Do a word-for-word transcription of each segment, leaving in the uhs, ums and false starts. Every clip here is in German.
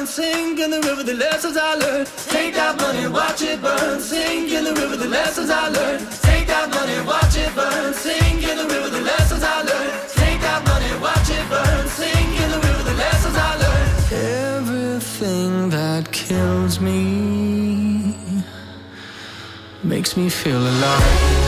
sink in the river, the lessons I learned. Take that money, watch it burn, sink in the river, the lessons I learned. Take that money, watch it burn, sink in the river, the lessons I learned. Take that money, watch it burn, sink in the river, the lessons I learned. Everything that kills me makes me feel alive.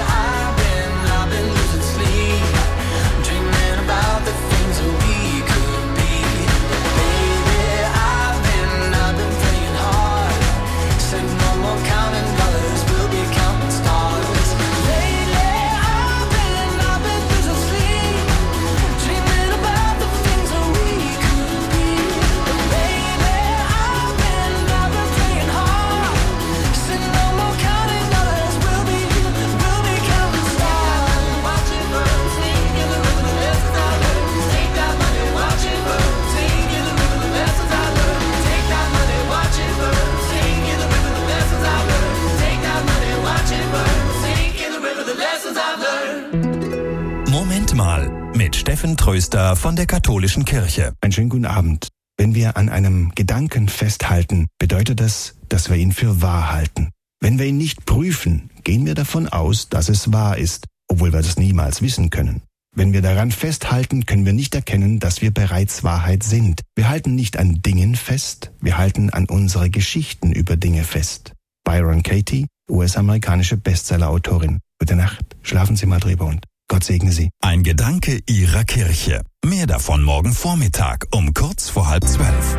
Mit Steffen Tröster von der Katholischen Kirche. Einen schönen guten Abend. Wenn wir an einem Gedanken festhalten, bedeutet das, dass wir ihn für wahr halten. Wenn wir ihn nicht prüfen, gehen wir davon aus, dass es wahr ist, obwohl wir das niemals wissen können. Wenn wir daran festhalten, können wir nicht erkennen, dass wir bereits Wahrheit sind. Wir halten nicht an Dingen fest, wir halten an unsere Geschichten über Dinge fest. Byron Katie, U S-amerikanische Bestseller-Autorin. Gute Nacht, schlafen Sie mal drüber und Gott segne Sie. Ein Gedanke Ihrer Kirche. Mehr davon morgen Vormittag um kurz vor halb zwölf.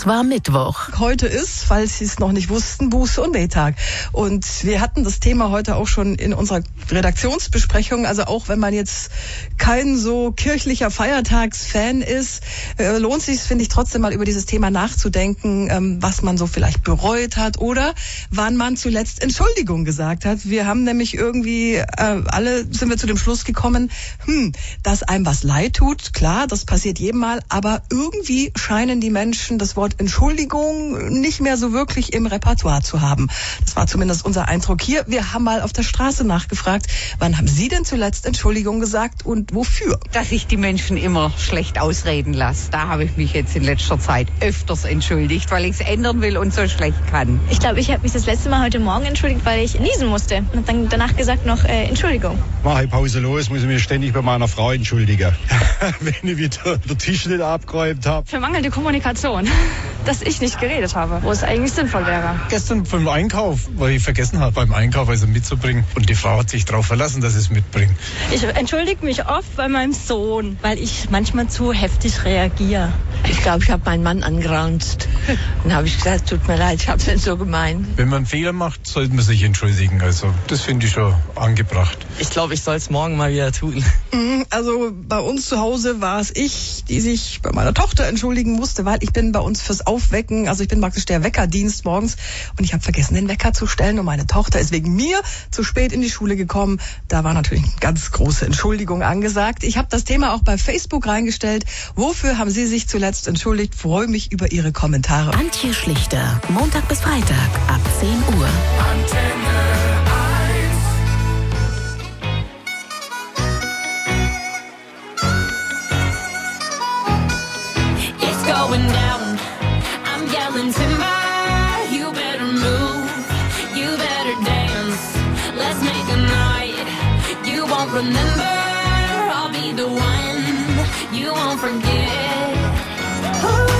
war Mittwoch. Heute ist, falls Sie es noch nicht wussten, Buße- und Betag. Und wir hatten das Thema heute auch schon in unserer Redaktionsbesprechung. Also auch wenn man jetzt kein so kirchlicher Feiertagsfan ist, äh, lohnt sich, finde ich, trotzdem mal über dieses Thema nachzudenken, ähm, was man so vielleicht bereut hat oder wann man zuletzt Entschuldigung gesagt hat. Wir haben nämlich irgendwie, äh, alle sind wir zu dem Schluss gekommen, hm, dass einem was leid tut, klar, das passiert jedem Mal, aber irgendwie scheinen die Menschen das Wort Entschuldigung nicht mehr so wirklich im Repertoire zu haben. Das war zumindest unser Eindruck hier. Wir haben mal auf der Straße nachgefragt, wann haben Sie denn zuletzt Entschuldigung gesagt und wofür? Dass ich die Menschen immer schlecht ausreden lasse. Da habe ich mich jetzt in letzter Zeit öfters entschuldigt, weil ich es ändern will und so schlecht kann. Ich glaube, ich habe mich das letzte Mal heute Morgen entschuldigt, weil ich niesen musste. Und dann danach gesagt noch äh, Entschuldigung. Mache ich Pause los, muss ich mich ständig bei meiner Frau entschuldigen. Wenn ich wieder den Tisch nicht abgeräumt habe. Für mangelnde Kommunikation, dass ich nicht geredet habe, wo es eigentlich sinnvoll wäre. Gestern beim Einkauf, weil ich vergessen habe, beim Einkauf also mitzubringen. Und die Frau hat sich darauf verlassen, dass ich es mitbringe. Ich entschuldige mich oft bei meinem Sohn, weil ich manchmal zu heftig reagiere. Ich glaube, ich habe meinen Mann angeranzt. Dann habe ich gesagt, tut mir leid, ich habe es nicht so gemeint. Wenn man einen Fehler macht, sollte man sich entschuldigen. Also das finde ich schon angebracht. Ich glaube, ich soll es morgen mal wieder tun. Also bei uns zu Hause war es ich, die sich bei meiner Tochter entschuldigen musste, weil ich bin bei uns fürs Aufwecken, also ich bin praktisch der Weckerdienst morgens und ich habe vergessen, den Wecker zu stellen und meine Tochter ist wegen mir zu spät in die Schule gekommen. Da war natürlich eine ganz große Entschuldigung angesagt. Ich habe das Thema auch bei Facebook reingestellt. Wofür haben Sie sich zuletzt entschuldigt? Freue mich über Ihre Kommentare. Antje Schlichter, Montag bis Freitag ab zehn Uhr. Antenne eins. It's going down. I'm yelling timber. You better move. You better dance. Let's make a night you won't remember. I'll be the one you won't forget. Ooh.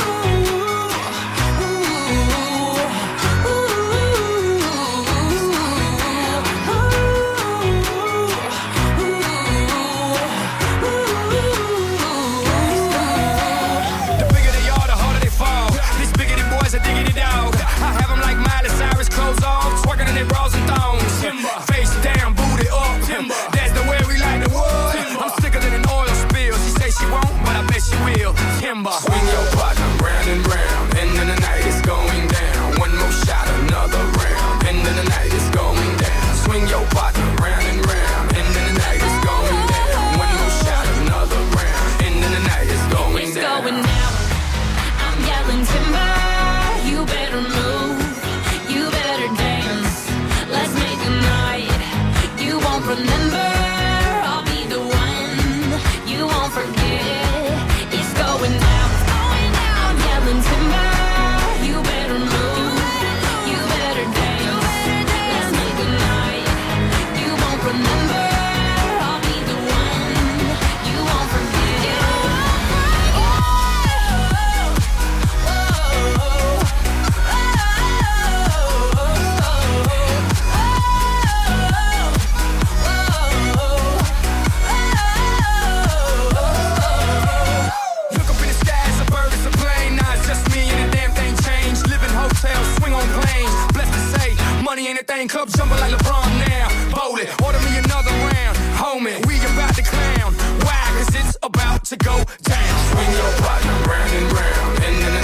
Swing your partner round and round, and then the night is going down. One more shot, another round, and then the night is going down. Swing your partner round and round, and then the night is going down. One more shot, another round, and then the night is going it's down. It's going down. I'm yelling timber. You better move. You better dance. Let's make a night you won't remember. I'll be the one you won't forget. It's going down. Timber, you better move, you better dance. Let's make a night you won't remember. I'll be the one you won't forget. Look up in the sky, it's a bird, it's a plane. Nah, it's just me and the damn thing changed. Live in hotels, swing on planes. Blessed to say, money ain't a thing. Club jumping like LeBron now. Bowl it, order me another round. Homie, we about to clown. Why? Cause it's about to go down. Swing your partner round and round, and then